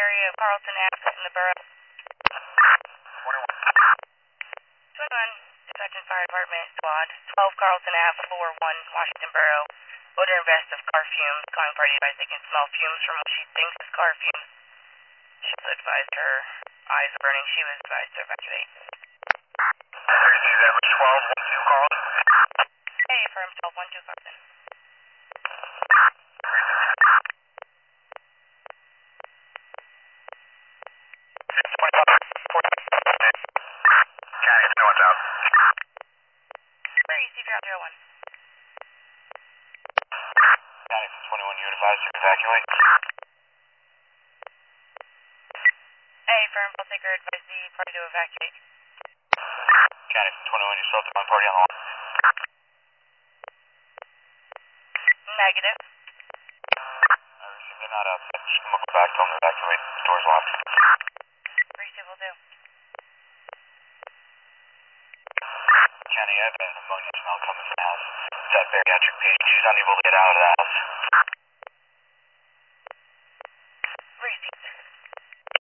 area of Carlton Ave in the borough. 21, Dispatch and Fire Department Squad, 12 Carlton Ave, floor 1, Washington Borough. Odor and vest of car fumes. Calling party advised they can smell fumes from what she thinks is car fumes. She also advised her eyes are burning. She was advised to evacuate. 32, that was 12, 12 Carlton. Hey, firm 12, 12 Carlton. County, no one's out. Where are you? C001. County, 21, you advised to evacuate. Hey, firm, I'll take her advise the party to evacuate. County, 21, you still have the wrong party on the line. Negative. I received they're not out. Just come back, tell them to evacuate. The door's locked. Appreciate will do. County, I have an ammonia smell coming from the house. It's that bariatric patient. She's unable to get out of the house.